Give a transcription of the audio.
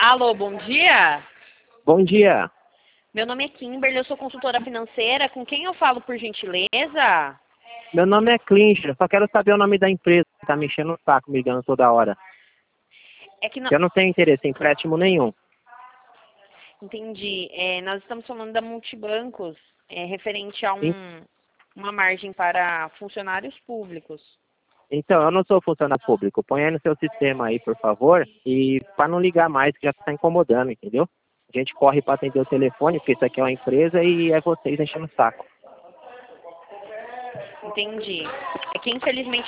Alô, bom dia. Bom dia. Meu nome é Kimberly, eu sou consultora financeira. Com quem eu falo, por gentileza? Meu nome é Clincher, só quero saber o nome da empresa que tá me enchendo o saco, me ligando toda hora. É que não... Eu não tenho interesse em empréstimo nenhum. Entendi. Nós estamos falando da Multibancos, referente a En- uma margem para funcionários públicos. Então, eu não sou funcionário público. Põe aí no seu sistema aí, por favor, e para não ligar mais, que já está incomodando, entendeu? A gente corre para atender o telefone, porque isso aqui é uma empresa e é vocês enchendo o saco. Entendi. É que infelizmente